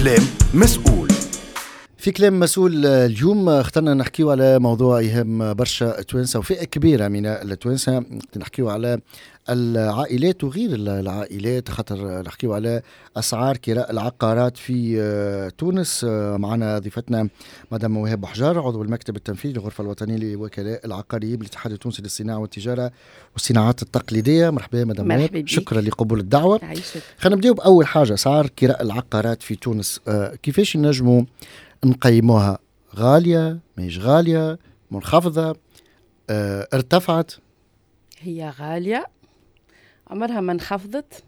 كلام مسؤول. في كلام مسؤول اليوم اخترنا نحكيو على موضوع يهم برشا توانسة وفئة كبيرة من التوانسة. نحكيو على العائلات وغير العائلات، خاطر نحكيو على أسعار كراء العقارات في تونس. معنا ضيفتنا مدام مواهب بحجار، عضو المكتب التنفيذي للغرفة الوطنية لوكلاء العقاريين بالاتحاد التونسي للصناعة والتجارة والصناعات التقليدية. مرحبا مدام مواهب، شكرا لقبول الدعوة. خلينا نبداو بأول حاجة، أسعار كراء العقارات في تونس كيفاش نجموا نقيموها؟ غالية، مش غالية، منخفضة، ارتفعت؟ هي غالية، عمرها ما انخفضت.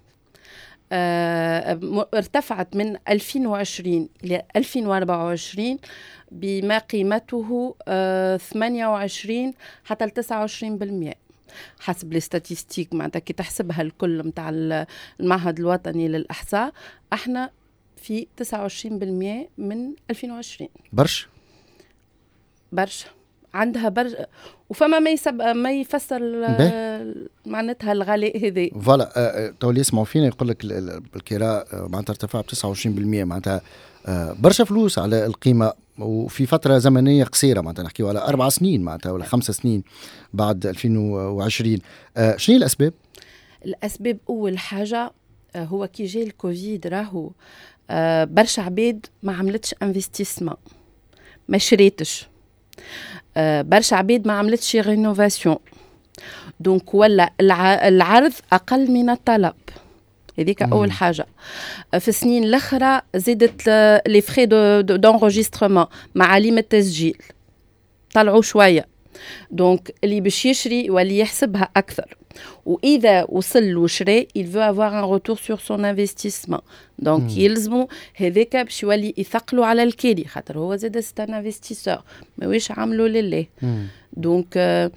ارتفعت من 2020 إلى 2024 بما قيمته 28 حتى 29% حسب الاستاتيستيك. معناتها كي تحسبها الكل متاع المعهد الوطني للإحصاء، احنا في 29% من 2020. برشا عندها برشا، وفما ما يفسر معناتها الغلاء هذي. فوالا تولي يسمعوا فينا يقول لك الكراء معناتها ارتفع ب 29%، معناتها برشا فلوس على القيمة، وفي فترة زمنية قصيرة، معناتها نحكيو على 4 سنين معناتها ولا 5 سنين بعد 2020. شنو الأسباب؟ الأسباب أول حاجة هو كي جاء الكوفيد، راهو برشا عباد ما عملتش انفستيسمون، ما شريتش. برشا عباد ما عملتش رينوفاسيون، دونك ولا العرض أقل من الطلب. هذيك أول حاجة. في السنين الأخرى زادت لي فري دونغوجيسترمون، معاليم التسجيل طلعوا شوية، دونك اللي باش يشري يولي يحسبها أكثر، وإذا وصل وشري il veut avoir un retour sur son investissement. دونك يلزموا هذاك باش يولي يثقلوا على الكالي، خاطر هو زاد ستان انفستيسور ماويش عملوا لله. دونك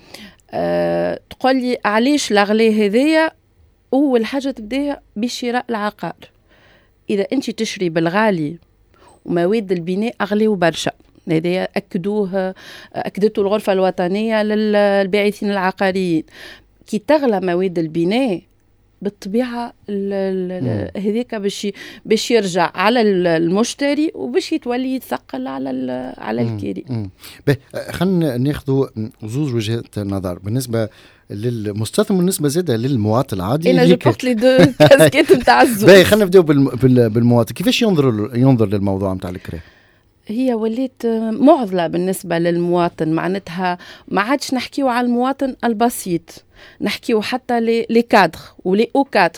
تقول لي علاش الأغلى هذايا؟ أول حاجة تبداها بشراء العقار. إذا أنت تشري بالغالي ومواد البناء أغلى وبرشا، هذا أكدته الغرفة الوطنية للباعثين العقاريين. كي تغلى مواد البناء بالطبيعة هذيك باش يرجع على المشتري وباش يتولي يتثقل على الكيري. خلينا ناخذوا زوج وجهات نظر بالنسبة للمستثمر بالنسبة زادة للمواطن العادي. أنا جبت لي دو كاسكيت متاع الزوج. خلينا نبداو بالمواطن، كيفاش ينظر للموضوع متاع الكرا؟ هي وليت معضلة بالنسبة للمواطن، معناتها ما عادش نحكيو على المواطن البسيط، نحكيو حتى لي كادر ولي او كادر.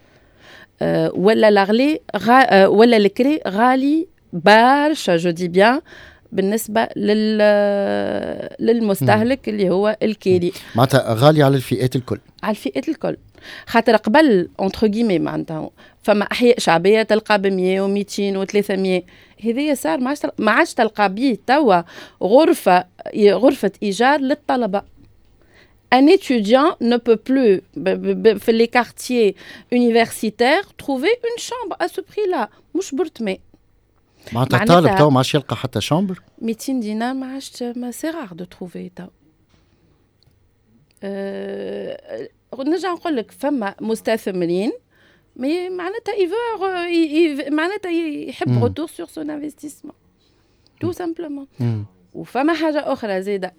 ولا الأغلى ولا الكري غالي برشا، جو دي بيان، بالنسبة للمستهلك اللي هو الكيري. معناتها غالي على الفئات الكل. على الفئات الكل، خاطر قبل انتر غيمي معناتها فما أحياء شعبية تلقى ب100 و200 و300. هذه صار ما عادش تلقى بيه توا غرفة إيجار للطلبة. Un étudiant ne peut plus, في les quartiers universitaires, trouver une chambre à ce prix-là. مش برتمي. معناتها الطالب توا ما عادش يلقى حتى شامبر. 200 دينار ما عادش، سي رار دو تروفي توا. نرجع نقول لك فما مستثمرين مي معناتها معناتها يحب ريتور سور سون انفستيسمون تو سامبلومون. وفما حاجه اخرى زاده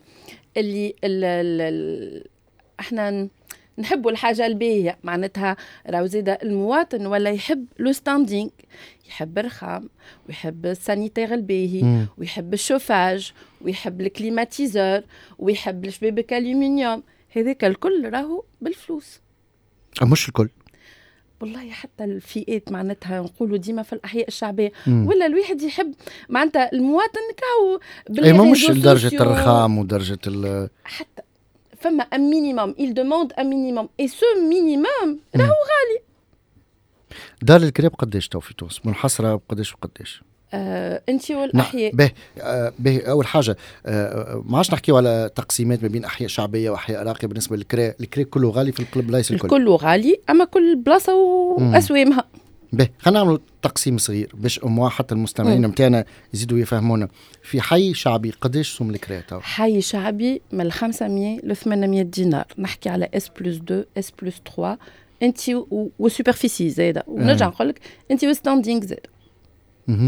اللي احنا نحبوا الحاجه الباهيه، معناتها راهو زاده المواطن ولا يحب لو ستاندينغ، يحب الرخام ويحب السانيتير الباهي ويحب الشوفاج ويحب الكليماتيزور ويحب الشبابك الومنيوم. هذاك الكل راهو بالفلوس. مش الكل والله، حتى الفئات معناتها نقولوا ديما في الأحياء الشعبية ولا الواحد يحب معناتها المواطن كاو بالريزو مش لدرجة الرخام ودرجة حتى فما un minimum, il demande un minimum et ce minimum راهو غالي. دار الكريب قداش تو في تونس منحصرة بقداش وقداش؟ انت والاحياء. به اول حاجه ما عادش نحكيو على تقسيمات ما بين احياء شعبيه واحياء راقيه. بالنسبه للكري كله غالي في القلب، ليس الكل كله غالي، اما كل بلاصه واسوامها. خلينا نعملوا تقسيم صغير باش حتى المستمعين نتاعنا يزيدوا يفهمونا. في حي شعبي قداش سوم الكري تو؟ حي شعبي من 500 ل 800 دينار، نحكي على S+2 S+3 انت وسوبرفيسي زاده، ونرجع نقول لك انت وستاندينغ زاده.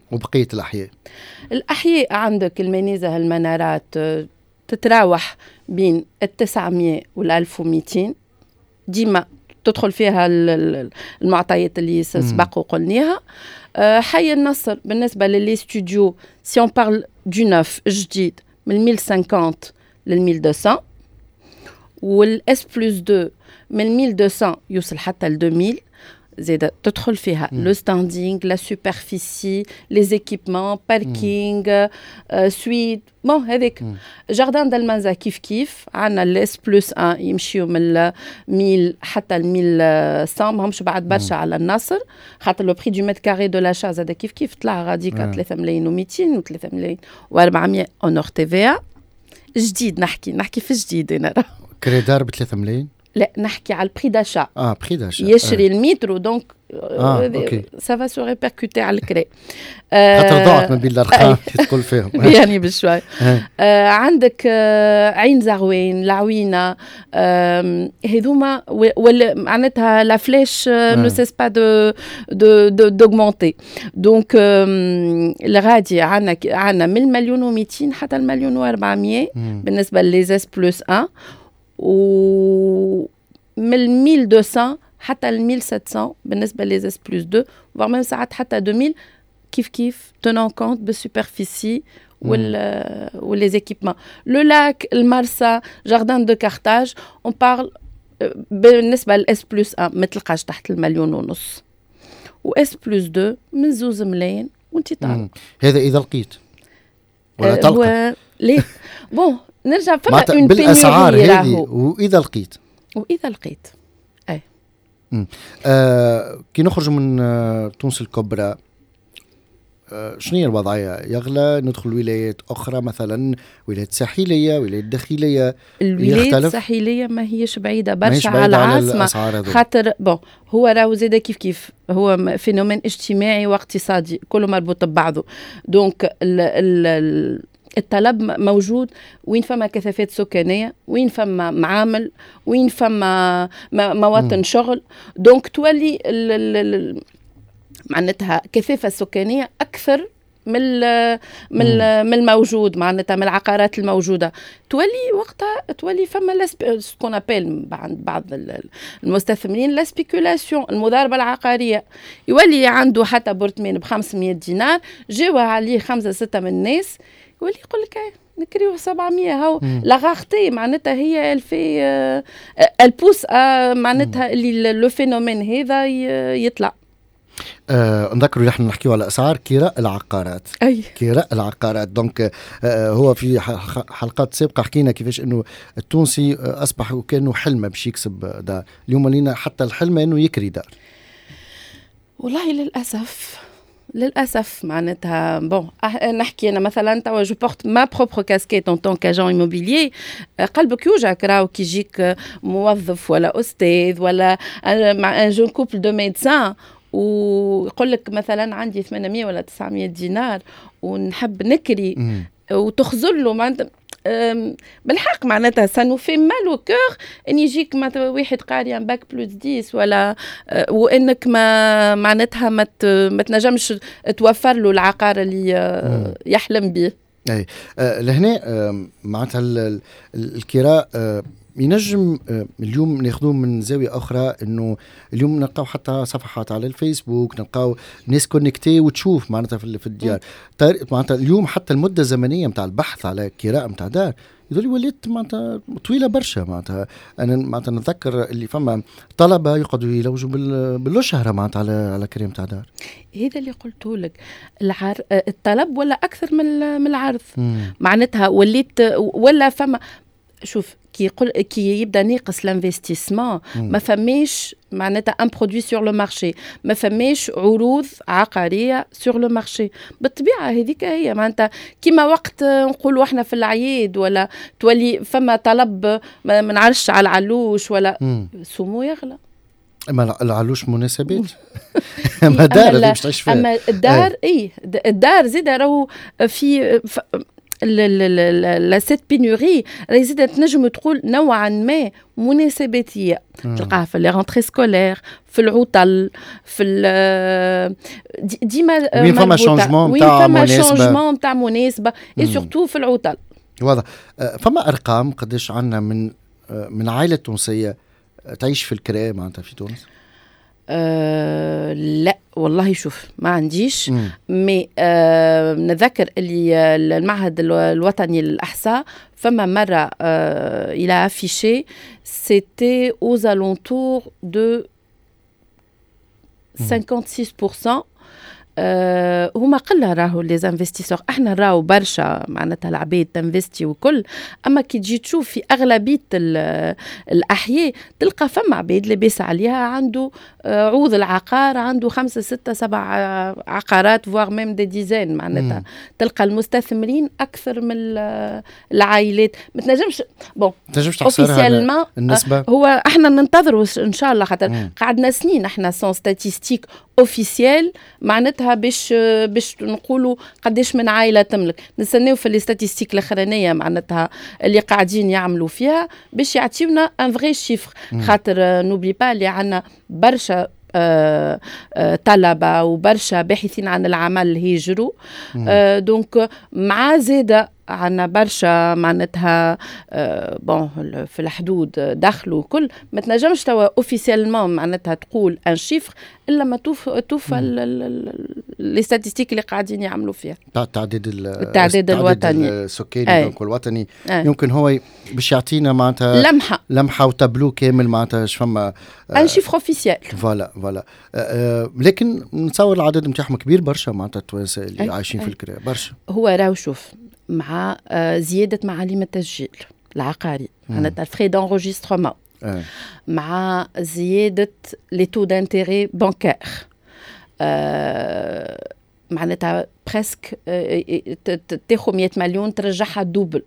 وبقية الأحياء؟ الأحياء عندك المنازه المنارات تتراوح بين 900 وال 1200 ديما تدخل فيها المعطيات اللي سبق وقلناها. حي النصر بالنسبة للي ستوديو سي اون بارل دو نوف جديد من 1050 لل 1200 والاس بلس 2 من 1200 يوصل حتى ل 2000 زيادة تدخل فيها لو ستاندينغ لا سوبرفيسي لي زيكيبمون باركينغ سويت بون هذيك جاردان دالمانزا كيف عندنا الاس بلس 1 يمشيو من 1000 حتى ل 1100 ماهمش بعد برشا على النصر خاطر لو بري دو متر كاري دو لا زاد كيف طلع غاديكا 3 ملايين و200 و 3 ملايين و400 اونور تي في جديد. نحكي في جديد انا كري دار ب 3 ملايين. لا نحكي على البري داشا. بري داشا يشري المتر دونك ça va se répercuter على الكري. خاطر ضاعت من بين الارقام تقول فيهم يعني بشوي. عندك عين زغوين العوينه هذوما ولا معناتها لا فلاش نو سيس با دوغمونتي دونك الغادي عندنا من 1,200,000 حتى 1,400,000 بالنسبه لليزاس بلس 1 و من 1200 حتى ل 1700 بالنسبه لليزاس بلس 2 voire même ساعات حتى 2000 كيف tenant compte بالسوبرفيسي واللي زيكيبمون. لو لاك المرسى جاردان دو كارتاج اون بارل بالنسبه للاس بلس 1 ما تلقاش تحت 1,5 مليون واس بلس 2 من 2 ملايين وانت طالع. هذا اذا لقيت ولا تلقى ليه بون نرجع فما اون بالاسعار هذه واذا لقيت اي كي نخرج من تونس الكبرى شنو هي الوضعيه؟ يغلى ندخل ولايات اخرى مثلا ولايات ساحليه ولايات داخليه. الولايات الساحليه ما هيش بعيده برشا على العاصمه خاطر بون هو راهو زاد كيف هو فينومين اجتماعي واقتصادي كله مربوط ببعضه. دونك الطلب موجود وين فما كثافات سكانية وين فما معامل وين فما مواطن شغل دونك تولي معناتها كثافة سكانية أكثر من الموجود معناتها من العقارات الموجودة تولي فما سكون ابيل عند بعض المستثمرين لا سبيكولاسيون المضاربة العقارية. يولي عنده حتى بورتمان ب500 دينار جاوا عليه 5-6 من الناس يولي يقول لك نكريو 700 هاو لاغارتي معناتها هي الفي البوس معناتها اللي لو فينومين هذا يطلع. نذكروا نحن نحكيو على اسعار كراء العقارات. كراء العقارات دونك هو في حلقات سابقه حكينا كيفاش انه التونسي اصبح كانه حلمه باش يكسب دار. اليوم لينا حتى الحلمه انه يكري دار. والله للأسف معناتها بون نحكي أنا مثلا توا جو بورت ما بروبر كاسكيت ان طون كاجون ايموبيليي قلبك يوجعك راهو كي يجيك موظف ولا أستاذ ولا مع ان جون كوبل دو ميدسان ويقول لك مثلا عندي 800 ولا 900 دينار ونحب نكري وتخزر له معناتها بالحق معناتها سانو في مال وكور ان يجيك واحد قاري ان باك بلس 10 ولا وانك ما معناتها ما تنجمش توفر له العقار اللي يحلم به. اي لهنا معناتها الكراء ينجم اليوم ناخذوه من زاوية أخرى إنه اليوم نلقاو حتى صفحات على الفيسبوك نلقاو ناس كونكتي وتشوف معناتها في الديار معناتها اليوم حتى المدة الزمنية متاع البحث على كراء متاع دار يقول لي وليت معناتها طويلة برشا. معناتها أنا معناتها نتذكر اللي فما طلبة يقعدوا يلوجوا بالشهرة معناتها على كريم متاع دار. هذا اللي قلته لك الطلب ولا أكثر من العرض معناتها وليت ولا فما شوف كي يبدا ناقص الانفستيسمون ما فماش معناتها ان برودوي سور لو مارشي ما فماش عروض عقاريه سور لو مارشي بالطبيعه هذيك هي معناتها كيما وقت نقولوا احنا في العيد ولا تولي فما طلب ما نعرفش على العلوش ولا سمو يغلى. اما العلوش مناسبات اما دار اللي مش تعيش فيها اما الدار الدار زيد راهو في سيت بينوري راهي زادت تنجم تقول نوعا ما مناسباتيه. تلقاها في لي رونتري سكولير، في العطل، في ديما وين فما شونجمون نتاع مناسبه اي سورتو في العطل. واضح. فما ارقام قداش عندنا من عائله تونسيه تعيش في الكرا معناتها في تونس؟ لا والله شوف ما عنديش. مي نذكر اللي المعهد الوطني للإحصاء فما مرة il a affiché c'était aux alentours de 56%. هما قلة راهو لي انفستيسور، احنا راهو برشا معناتها العباد تنفستي وكل، اما كي تجي تشوف في اغلبيه الاحياء تلقى فما عباد لاباس عليها عنده عوض العقار، عنده 5 6 7 عقارات فواغ ميم دي ديزين. معناتها تلقى المستثمرين اكثر من العائلات. ما تنجمش تحصرها النسبه. هو احنا ننتظروا ان شاء الله، خاطر قعدنا سنين احنا سون ستاتيستيك اوفيسيال معناتها باش نقولوا قداش من عائله تملك. نستناو في الاستاتيستيك الاخرانيه معناتها اللي قاعدين يعملوا فيها باش يعطيونا ان فري شيفر، خاطر نوبلي با اللي عندنا برشا طلبه وبرشا باحثين عن العمل هيجروا. دونك مع زاده عنا برشا معناتها بون في الحدود دخلوا كل. ما تنجمش توا اوفيسيالمون معناتها تقول ان شيفر الا ما توفى لي ستاتيستيك اللي قاعدين يعملوا فيها. التعداد الوطني السكاني دونك الوطني يمكن هو باش يعطينا معناتها لمحه وتابلو كامل معناتها اش فما ان شيفر اوفيسيال. فوالا لكن نتصور العدد نتاعهم كبير برشا معناتها التوانسه اللي عايشين في الكرا برشا. هو راهو شوف مع زيادة معالم التسجيل العقاري معناتها الفري دانغوجيسترومون، مع زيادة لي تو دانتيري بانكير، معناتها بريسك تاخذ 100 مليون ترجعها دوبل.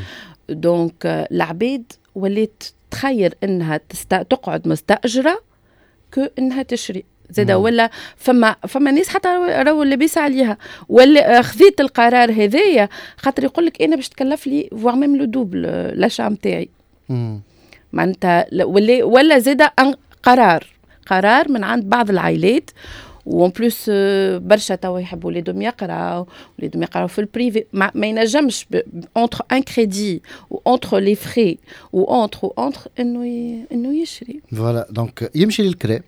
دونك العباد ولات تخير انها تقعد مستأجرة كأنها تشري زاده. ولا فما ناس حتى راهو لاباس عليها ولا خذيت القرار هذايا خاطر يقول لك انا باش تكلف لي فواغ ميم لو دوبل لاشا نتاعي. معناتها ولا زاده قرار من عند بعض العائلات. وان بلوس برشا توا يحبوا ولادهم يقراو في البريفي. ما ينجمش اونتر ان كريدي وانتر لي فري وانتر انه يشري. فوالا دونك يمشي للكرا.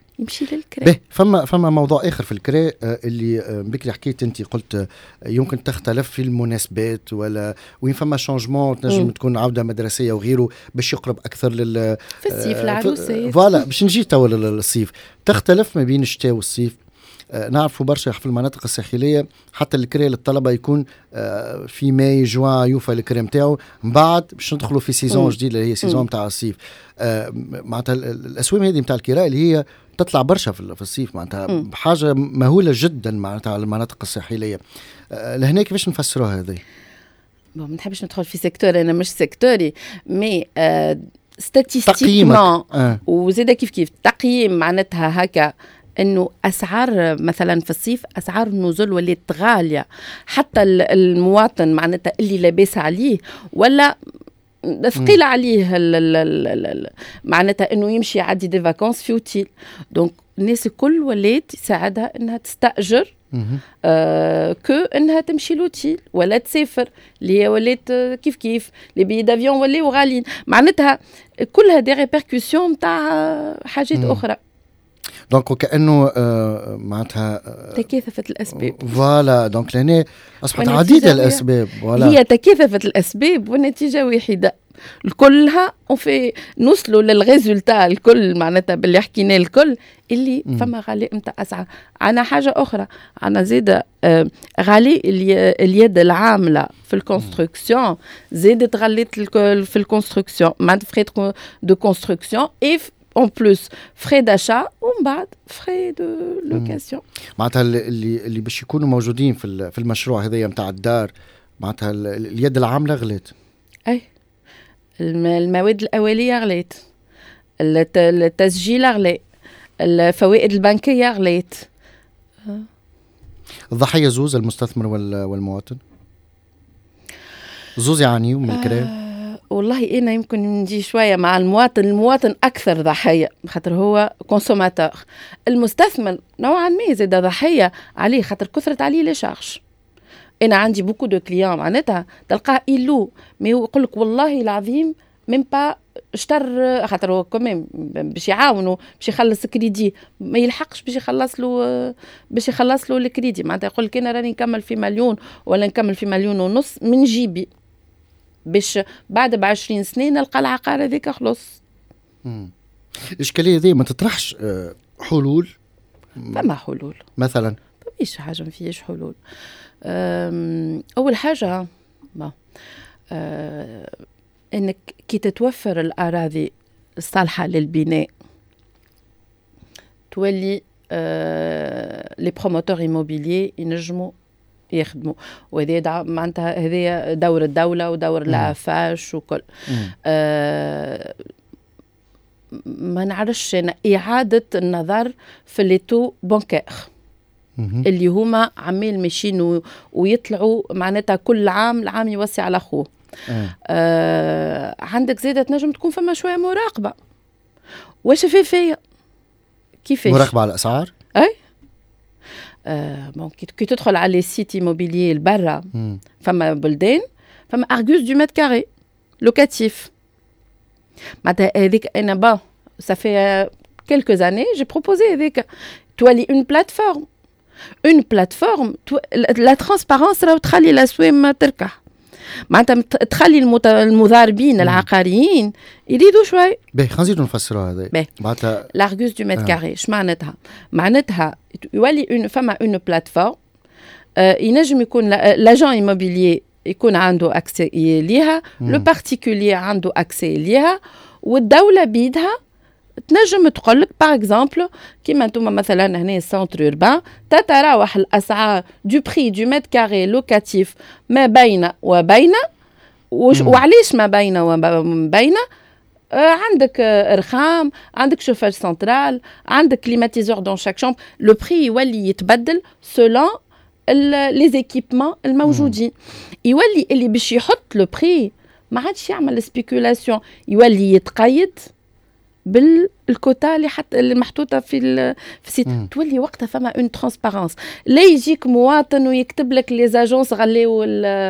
فما موضوع اخر في الكرا اللي بكري حكيت انت قلت يمكن تختلف في المناسبات ولا وين فما شانجمون تنجم تكون عوده مدرسيه وغيره باش يقرب اكثر في الصيف العروسات. فوالا باش نجي توا للصيف تختلف ما بين الشتاء والصيف. نعرفوا برشا في المناطق الساحليه حتى الكرا للطلبه يكون في ماي جوان يوفى الكرا نتاعو، من بعد باش ندخلوا في سيزون جديد اللي هي سيزون نتاع الصيف. معناتها الاسواق هذه نتاع الكراء اللي هي تطلع برشا في الصيف معناتها بحاجه مهوله جدا معناتها على المناطق الساحليه. لهنا كيفاش نفسروها هذه؟ ما نحبش ندخل في سيكتور، انا مش سيكتوري مي ستاتيستيكمون وزيدا كيف تقييم معناتها هكا انه اسعار مثلا في الصيف اسعار النزول ولات غاليه، حتى المواطن معناتها اللي لاباس عليه ولا ثقيل عليه معناتها انه يمشي يعدي دي فاكونس في اوتيل. دونك الناس الكل ولات يساعدها انها تستاجر كو انها تمشي لوتيل ولا تسافر اللي هي ولات كيف لي بي دافيون ولاو غاليين. معناتها كلها دي ريبركسيون تاع حاجات اخرى. دونك وكأنه معناتها تكاثفت الأسباب. فوالا دونك لهنا أصبحت عديدة الأسباب. هي تكاثفت الأسباب والنتيجة واحدة كلها نوصلوا للريزولتا الكل معناتها باللي حكينا الكل اللي فما غلاء نتاع أسعار. عنا حاجة أخرى، عنا زيادة غلاء اليد العاملة في الكونستركسيون، زادت غلات في الكونستركسيون معناتها فريد دو كونستركسيون en plus frais d'achat ومن بعد frais de location. معناتها اللي باش يكونوا موجودين في المشروع هذايا نتاع الدار معناتها اليد العامله غلات. اي المواد الاوليه غلات، التسجيل غلات، الفوائد البنكيه غلات. الضحيه زوز المستثمر والمواطن. زوز يعانيوا من الكلام؟ والله أنا يمكن نجي شوية مع المواطن أكثر ضحية، خاطر هو كونسوماتور. المستثمر نوعا ما زاد ضحية عليه، خاطر كثرت عليه لي شارج. أنا عندي بوكو دو كليون معناتها تلقاه إلو مي يقول لك والله العظيم ميم با اشتر، خاطر هو كمان باش يعاونوا باش يخلص كريدي ما يلحقش باش يخلص له الكريدي. معناتها يقول لك أنا راني نكمل في مليون ولا نكمل في مليون ونص من جيبي، باش بعد 20 سنة نلقى العقار هذيك خلص. الإشكالية ذي ما تطرحش حلول؟ فما حلول مثلا؟ فماش حاجة ما فيهاش حلول. أول حاجة انك كي تتوفر الاراضي الصالحه للبناء تولي لي بروموتور ايموبيليي ينجموا يخدموا، وهذا معناتها هذه دور الدوله ودور العفاش وكل. ما نعرفش انا اعاده النظر في لي تو بانكير اللي هما عمال ماشيين ويطلعوا معناتها كل عام العام يوسع على اخوه. عندك زيادة تنجم تكون فما شوية مراقبة وشفافية. كيفاش؟ مراقبة على الأسعار؟ أي كي تدخل على لي سيت إيموبيليي البرا فما بلدان فما أرغوس دو متر كاري لوكاتيف. معناتها هذيك أنا ça fait quelques années j'ai proposé هذيك تولي une plateforme la transparence راهو تخلي الأسواق تركح. معناتها تخلي المضاربين العقاريين يريدوا شوي. خلينا نزيدوا نفسروا هذا. معناتها لارغوس دو متر كاري اش معناتها يولي فما اون بلاتفورم ينجم يكون لاجون ايموبيليي يكون عنده اكسي ليها، لو بارتيكولير عنده اكسي ليها، والدوله بيدها تنجم تقول لك باغ اكزومبل كيما انتم مثلا هنا سنتر اوربان تتراوح الاسعار دو بري دو متر كاري لوكاتيف ما بين وبين وعليش ما بين وبين عندك رخام، عندك شوفاج سنترال، عندك كليماتيزور دون شاك شامبر. لو بري يولي يتبدل سولون لي زيكيبمون الموجودين. يولي اللي باش يحط لو بري ما عادش يعمل سبيكولاسيون، يولي يتقيد بالكوتا اللي محطوطه في السيت. تولي وقتها فما اون ترانسبارونس. لا يجيك مواطن ويكتب لك لي زاجونس غليو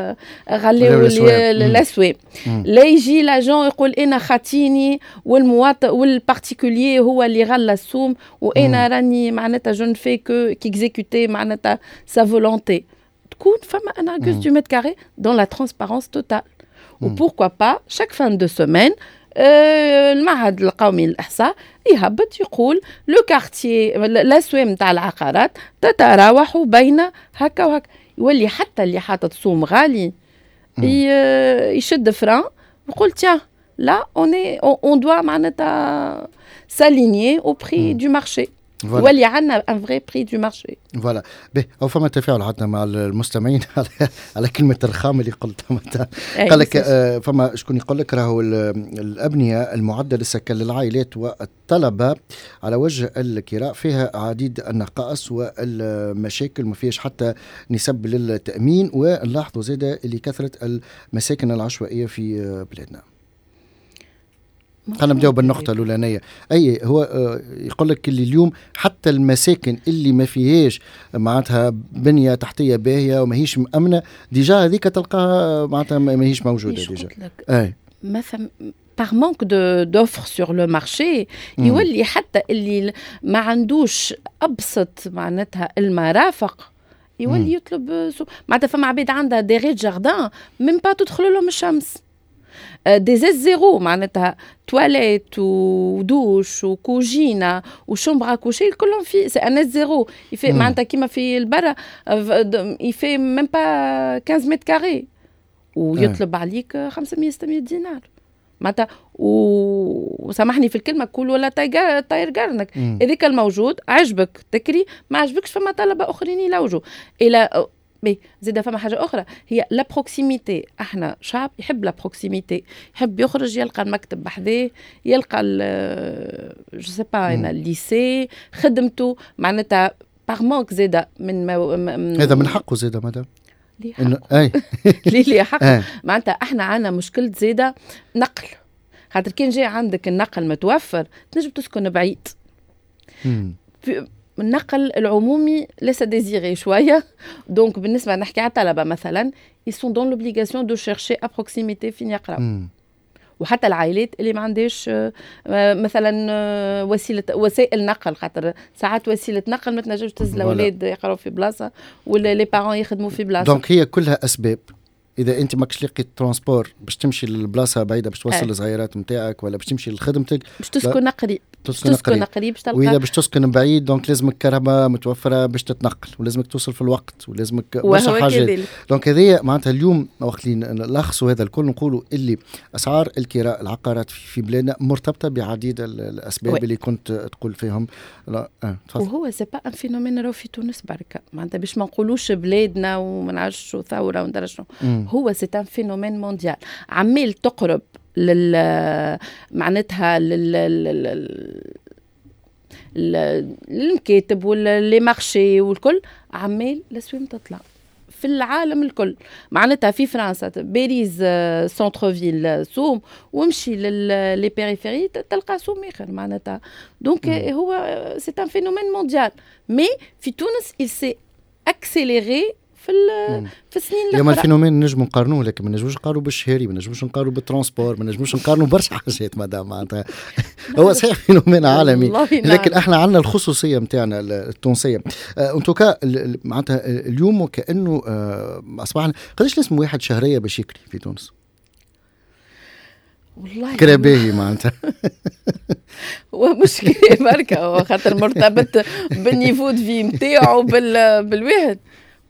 الاسواق، لا يجي لاجون يقول انا خاتيني والمواطن والبارتيكولير هو اللي غلى السوم وانا راني معناتها جون في كي اكزيكوتي معناتها سا فولونتي. تكون فما ان ارغوس دو متر كاري دون لا ترانسبارونس توتال. وبوركوا با شاك فان دو سيمين المعهد القومي للإحصاء يهبط يقول لو كارتيي الأسواق نتاع العقارات تتراوح بين هكا وهكا. يولي حتى اللي حاطط سوم غالي يشد فران ويقول تيا لا on doit معناتها s'aligner au prix du marché. ولي عنا ان فري بري دو مارشي. فوالا او فما تفاعل حتى مع المستمعين على كلمه الرخام اللي قلتها مثلا. قال لك فما شكون يقول لك راهو الابنيه المعده للسكن للعائلات والطلبه على وجه الكراء فيها عديد النقائص والمشاكل، ما فيهاش حتى نسب للتامين، ونلاحظوا زاده اللي كثره المساكن العشوائيه في بلادنا. خلينا نبداو بالنقطة الأولانية. أي هو يقول لك اللي اليوم حتى المساكن اللي ما فيهاش معناتها بنية تحتية باهية وما هيش مأمنة ديجا هذيك تلقاها معناتها ما هيش موجودة ديجا. أي مثلا par manque d'offres sur le marché يولي حتى اللي ما عندوش أبسط معناتها المرافق يولي يطلب معناتها فما عبيد عندها دي ريت جاردان من با تدخل لهم الشمس. دي زيت زيرو معناتها تواليت ودوش وكوجينة وشومبر كوشي كلهم في سي ان زيرو يفي معناتها كيما في البرا يفي ميم با 15 متر كاري ويطلب عليك 500 600 دينار معناتها. وسامحني في الكلمه كل ولا طاير قرنك هذيك الموجود عجبك تكري ما عجبكش فما طلبه اخرين يلوجوا الى زيدا. فما حاجة أخرى هي لا بروكسيميتي. احنا شعب يحب لا بروكسيميتي، يحب يخرج يلقى المكتب بحذاه، يلقى جو سي با انا الليسي خدمته معناتها باغ مونك زيدا من هذا من حقه زيدا مدام. ليه انه حق ليه حق معناتها احنا عندنا مشكلة زيادة نقل، خاطر كان جاي عندك النقل متوفر تنجم تسكن بعيد. النقل العمومي ليس ديزيري شويه، دونك بالنسبه نحكي على الطلبه مثلا ils sont dans l'obligation de chercher à proximité فين يقراو. وحتى العائلات اللي ما عندهاش مثلا وسائل نقل، خاطر ساعات وسيله نقل ما تنجمش تهز الاولاد يقراو في بلاصه ولا لي بارون يخدموا في بلاصه. دونك هي كلها اسباب. اذا انت ماكش لاقي الترانسبور باش تمشي للبلاصه بعيده باش توصل الصغيرات نتاعك ولا باش تمشي لخدمتك باش تسكن قريب، تسكن قريب باش تلقى. واذا باش تسكن بعيد دونك لازمك كهرباء متوفره باش تتنقل، ولازمك توصل في الوقت، ولازمك برشا حاجات. دونك هذه معناتها اليوم وقت اللي نلخصوا هذا الكل نقولوا اللي اسعار الكراء العقارات في بلادنا مرتبطه بعديد الاسباب اللي كنت تقول فيهم. وهو سي با ان فينومين راهو في تونس بركه، معناتها باش ما نقولوش بلادنا وما نعرفش شو ثوره وندرا شنو. هو سي ان فينومين مونديال، عمال تقرب معناتها للمكاتب ولا لي مارشي والكل، عمال الاسواق تطلع في العالم الكل. معناتها في فرنسا باريس سونتر فيل سوم، ومشي للي بيريفيري تلقى سوم اخر معناتها. دونك هو سي ان فينومين مونديال، مي في تونس il s'est accéléré في السنين الاخرى. اليوم الفينومين نجموا نقارنوه، لكن ما نجموش نقارنوا بالشهري، ما نجموش نقارنوا بالترانسبور، ما نجموش نقارنوا برشا حاجات مدام معناتها. هو صحيح فينومين عالمي، لكن احنا عندنا الخصوصيه نتاعنا التونسيه. انتوكا معناتها اليوم وكانه اصبحنا قداش لازم واحد شهريه باش يكري في تونس؟ والله كراباهي معناتها. ومشكله بركه خاطر مرتبط بالنيفو دو في نتاعو بالواحد.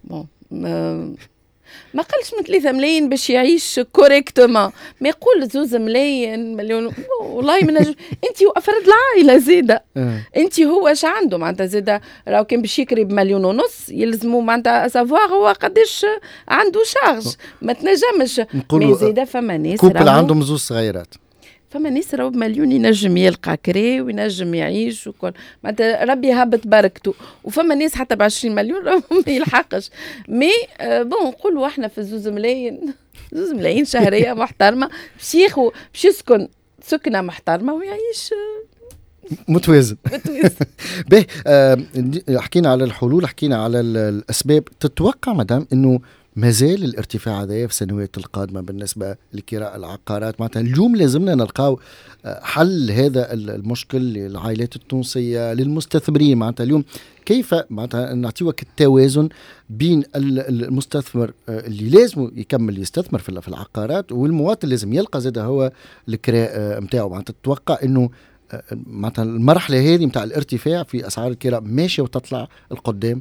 ما قلش من 3 ملايين باش يعيش كوريكتومون، ما يقول 2 ملايين مليون والله من انت وافراد العائله زيده. انت هو اش عنده معناتها زيده، راهو كان باش يكري بمليون ونص يلزموا معناتها سافوار هو قداش عنده شارج، ما تنجمش. مي زيده فما ناس كوبل عندهم 2 صغيرات، فما ناس راهو بمليون ينجم يلقى كري وينجم يعيش وكل معناتها ربي هبط بركته. وفما ناس حتى ب20 مليون راهو ما يلحقش. مي بون نقولوا احنا في 2 ملايين شهريه محترمه باش ياخذ باش يسكن سكنه محترمه ويعيش متوازن. باهي حكينا على الحلول، حكينا على الاسباب. تتوقع مدام انه مازال الارتفاع هذا في السنوات القادمة بالنسبة لكراء العقارات؟ معناتها اليوم لازمنا نلقاو حل هذا المشكل للعائلات التونسية للمستثمرين. معناتها اليوم كيف معناتها نعطيوك التوازن بين المستثمر اللي لازم يكمل يستثمر في العقارات والمواطن لازم يلقى زاد هو الكراء متاعه. معناتها تتوقع انه معناتها المرحلة هذه متاع الارتفاع في أسعار الكراء ماشية وتطلع القدام؟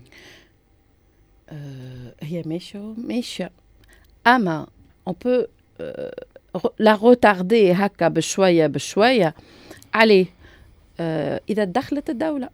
هي ماشية اما on peut la retarder هكا بشوية عليه اذا دخلت الدولة.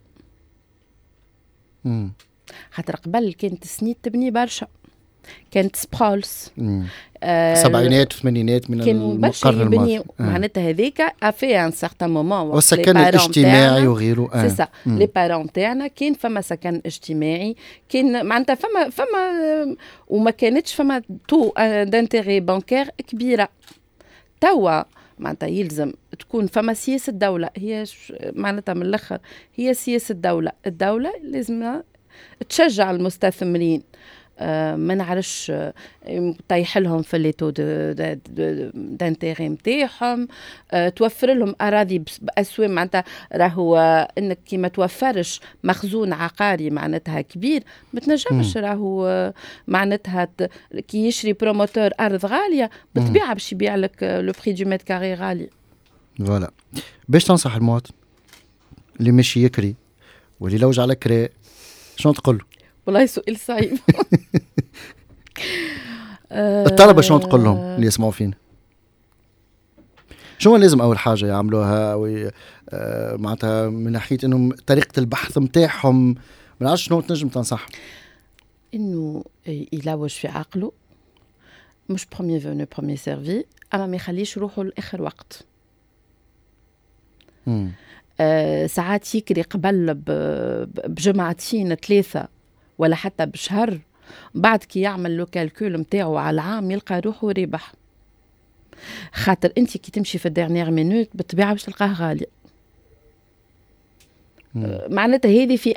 خاطر قبل كانت سنيت تبني برشا، كانت سبرولز سبعينات وثمانينات من القرن الماضي. معناتها هذيك افي ان سارتان مومون والسكن الاجتماعي وغيره. سي سا لي بارون تاعنا كان فما سكن اجتماعي، كان معناتها فما وما كانتش فما تو دانتيغي بانكير كبيره. توا معناتها يلزم تكون فما سياسه الدوله، هي معناتها من الاخر هي سياسه الدوله لازم تشجع المستثمرين. ما نعرفش طيح لهم في لي تو دانتيغي نتاعهم، توفر لهم اراضي باسواق. معناتها راهو انك كي ما توفرش مخزون عقاري معناتها كبير ما تنجمش. راهو معناتها كي يشري بروموتور ارض غاليه بالطبيعه باش يبيع لك لو بري دو متر كاري غالي. فوالا. باش تنصح المواطن اللي ماشي يكري واللي لوج على كراء شنو تقول له؟ والله سؤال صعيب. الطلبة شنو تقول لهم اللي يسمعوا فينا؟ شنو لازم أول حاجة يعملوها معناتها من ناحية إنهم طريقة البحث متاعهم؟ ما نعرفش شنو تنجم تنصح. إنه يلوج في عقله، مش بروميي فونو بروميي سيرفي، أما ما يخليش روحه لآخر وقت. ساعات يكري قبل بجمعتين 3 ولا حتى بشهر بعد كي يعمل لو كالكول نتاعو على العام يلقى روحه ربح. خاطر انت كي تمشي في الديرنيير مينوت بالطبيعه باش تلقاه غالي. معناتها هذه في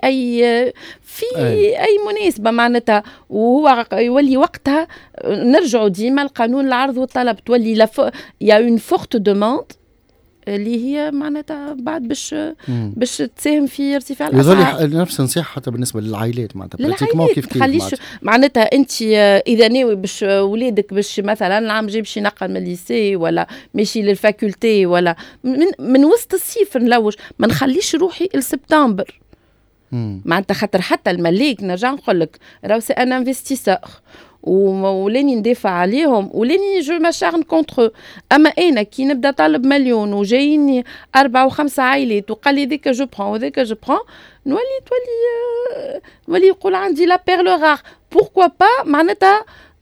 اي مناسبه معناتها، وهو يولي وقتها نرجعوا ديما القانون العرض والطلب، تولي يا اون فورت دوموند اللي هي معناتها بعد باش تساهم في ارتفاع الاسعار. يظل نفس النصيحه حتى بالنسبه للعائلات معناتها للعائلات كيف تخليش معناتها انت اذا ناوي باش ولادك باش مثلا العام الجاي باش ينقل من الليسي ولا ماشي للفاكولتي ولا من وسط الصيف نلوج، ما نخليش روحي لسبتمبر معناتها، خاطر حتى الملاك نرجع نقول لك راهو سي ان انفستيسور ولاني ندافع عليهم ولاني جو ماشارن كونتر. اما انا كي نبدا طالب مليون وجاييني 4 و5 عائلات وقال لي ذاك جو برون وذاك جو برون، نولي يقول عندي لا بيرل رار بوركوا با معناتها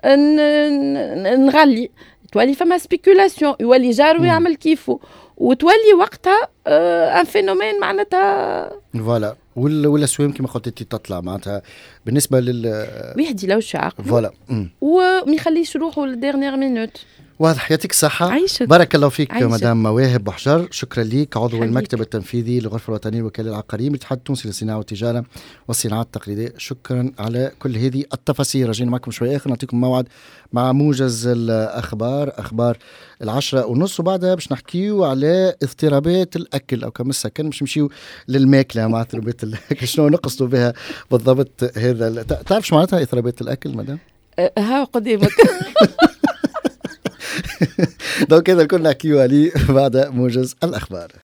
نغلي، تولي فما سبيكولاسيون، يولي جارو يعمل كيفه وتولي وقتها ان فينومين معناتها فوالا. ولا سويم كما قلت انت تطلع معناتها بالنسبه واحد يلوش عقله فوالا وما يخليش روحه للديرنيير مينوت. واضح. يعطيك الصحة. عيشك. بارك الله فيك مدام مواهب بوحجر، شكرا ليك، عضو المكتب التنفيذي للغرفة الوطنية للوكالة العقارية من الاتحاد التونسي للصناعة والتجارة والصناعات التقليدية. شكرا على كل هذه التفاصيل. رجعنا معكم شوي آخر، نعطيكم موعد مع موجز الأخبار، أخبار 10:30، وبعدها باش نحكيو على اضطرابات الأكل أو كما السكن، باش نمشيو للماكلة مع اضطرابات الأكل. شنو نقصدوا بها بالضبط هذا؟ تعرف شو معناتها اضطرابات الأكل مدام؟ ها قدامك. دونك هذا الكل نحكيو عليه بعد موجز الأخبار.